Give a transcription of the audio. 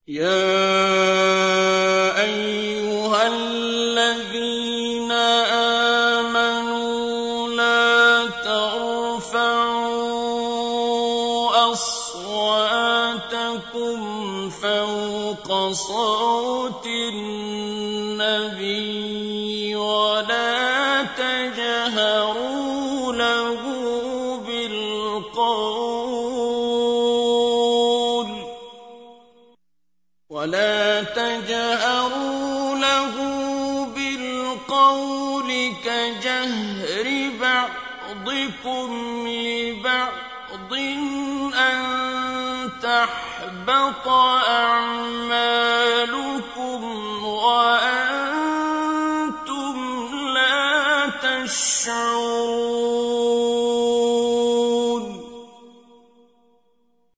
يَا أَيُّهَا الَّذِينَ آمَنُوا لَا تَرْفَعُوا أَصْوَاتَكُمْ فَوْقَ صَوْتِ النَّبِيِّ وَلَا تَجْهَرُوا لَهُ بِالْقَوْلِ كَجَهْرِ بَعْضِكُمْ لِبَعْضٍ أَن تَحْبَطَ أَعْمَالُكُمْ وَأَنتُمْ لَا تَشْعُرُونَ